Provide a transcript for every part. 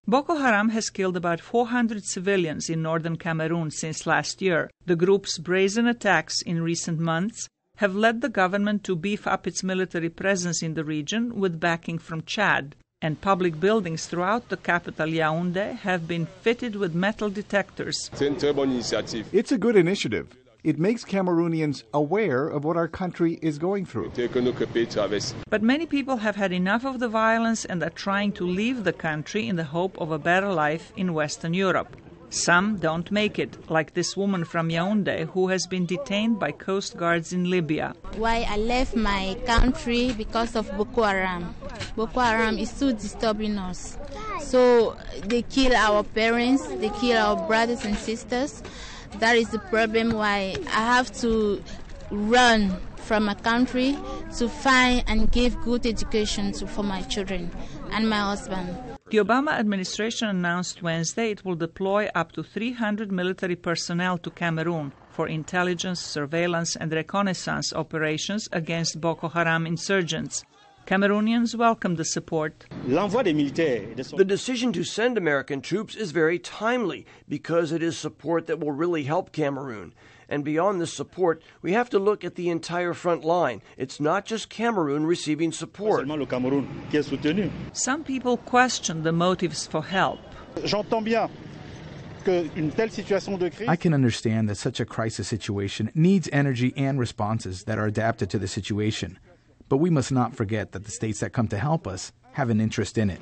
Boko Haram has killed about 400 civilians in northern Cameroon since last year. The group's brazen attacks in recent months have led the government to beef up its military presence in the region with backing from Chad, and public buildings throughout the capital Yaoundé have been fitted with metal detectors. It's a good initiative. It makes Cameroonians aware of what our country is going through. But many people have had enough of the violence and are trying to leave the country in the hope of a better life in Western Europe. Some don't make it, like this woman from Yaoundé who has been detained by coast guards in Libya. Why I left my country because of Boko Haram. Boko Haram is so disturbing us. So they kill our parents, they kill our brothers and sisters. That is the problem why I have to run from my country to find and give good education for my children and my husband. The Obama administration announced Wednesday it will deploy up to 300 military personnel to Cameroon for intelligence, surveillance, and reconnaissance operations against Boko Haram insurgents. Cameroonians welcome the support. The decision to send American troops is very timely because it is support that will really help Cameroon. And beyond this support, we have to look at the entire front line. It's not just Cameroon receiving support. Some people question the motives for help. I can understand that such a crisis situation needs energy and responses that are adapted to the situation. But we must not forget that the states that come to help us have an interest in it.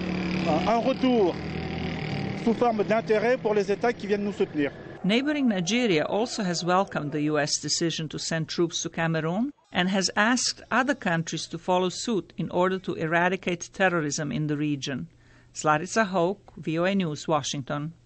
Neighboring Nigeria also has welcomed the U.S. decision to send troops to Cameroon and has asked other countries to follow suit in order to eradicate terrorism in the region. Slarica Hoke, VOA News, Washington.